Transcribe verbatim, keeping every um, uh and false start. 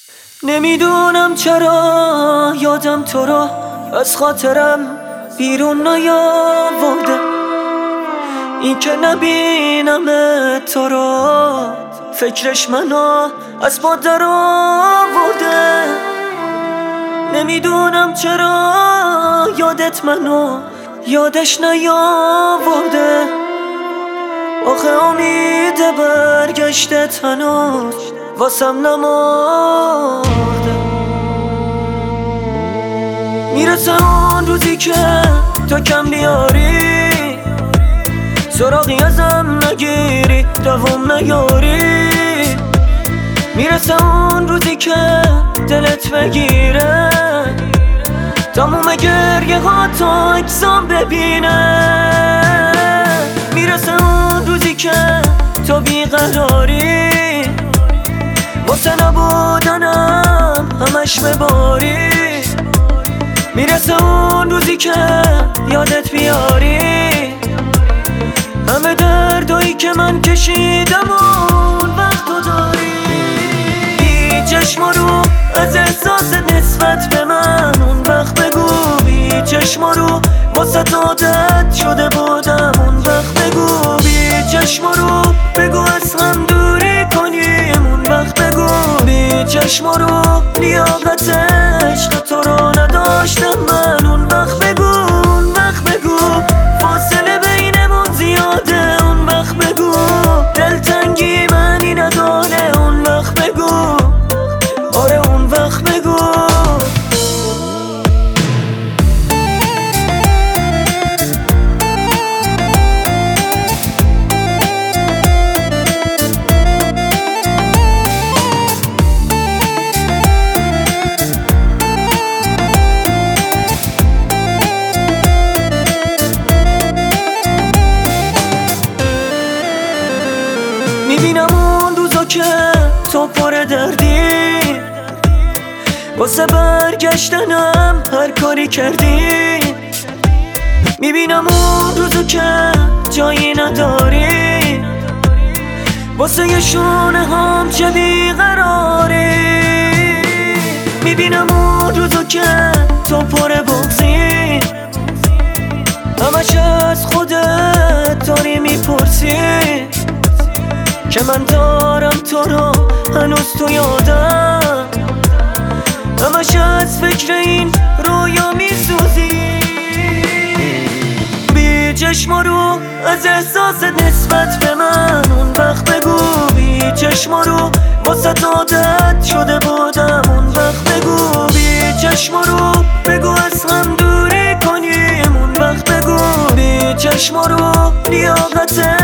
نمیدونم چرا یادم تو رو از خاطرم بیرون نیاورده، این که نبینم تو رو فکرش منو از پا در آورده. نمیدونم چرا یادت منو یادش نیاورده، آخه امید برگشتت هنوز واسم نمرده. میرسه اون روزی که تو کم بیاری، سراغی ازم نگیری، دوام نیاری. میرسه اون روزی که دلت بگیره، تموم گریه ها تا اجزام ببینه. میرسه اون روزی که تو بیقراری، واسه نبودنم همش بباری. میرسه اون روزی که یادت بیاری همه دردایی که من کشیدم، اون وقت تو داری. بی چشم رو از احساس نسبت به من اون وقت بگو، بی چشم رو واسه عادت شده بودم اون وقت بگو. بی چشم رو بگو از هم دوری کنیم اون وقت بگو. بی چشم رو لیاقت عشق تو رو نداشتم من اون وقت بگو. اون وقت بگو فاصله بینمون زیاده اون وقت بگو. دلتنگی منی نداره اون وقت بگو. آره اون وقت بگو. میبینم اون روزا که تو پر دردی، واسه برگشتنم هر کاری کردی. میبینم اون روزا که جایی نداری، واسه یه شونه هم چه بیقراری. میبینم اون روزا که تو پر بغضی، همش از خودت داری میپرسی که من دارم تو رو هنوز تو یادم. همش از فکر این رویا میسوزی. بی چشم رو از احساس نسبت به من اون وقت بگو. بی چشم رو واسه عادت شده بودم اون وقت بگو. بی چشم رو بگو از هم دوری کنیم اون وقت بگو. بی چشم رو لیاقت